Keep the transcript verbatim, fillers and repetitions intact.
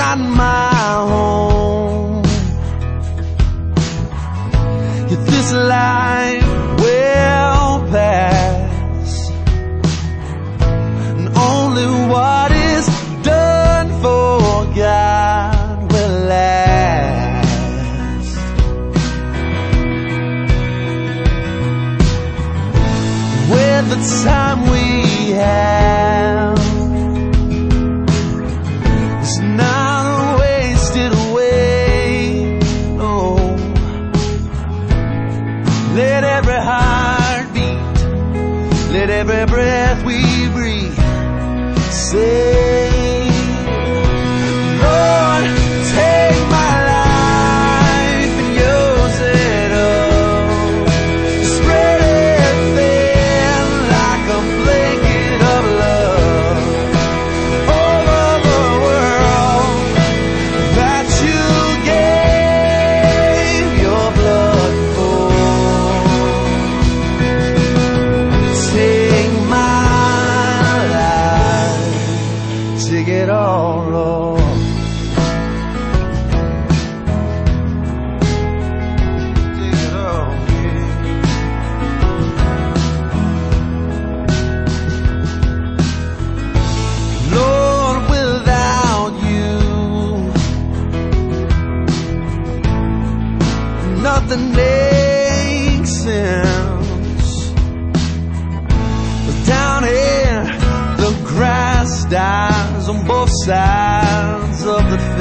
not my home. Yet this life will pass, and only what is done for God will last. With the time we have, it's not wasted away, no. Let every heart beat, let every breath we breathe say, Lord, take my life and use it up. Spread it thin like a blanket of love over the world that you gave your blood for. Take my life, take it all, Lord. Take it all, yeah. Lord, without you, nothing makes sense. Down here, the grass dies on both sides of the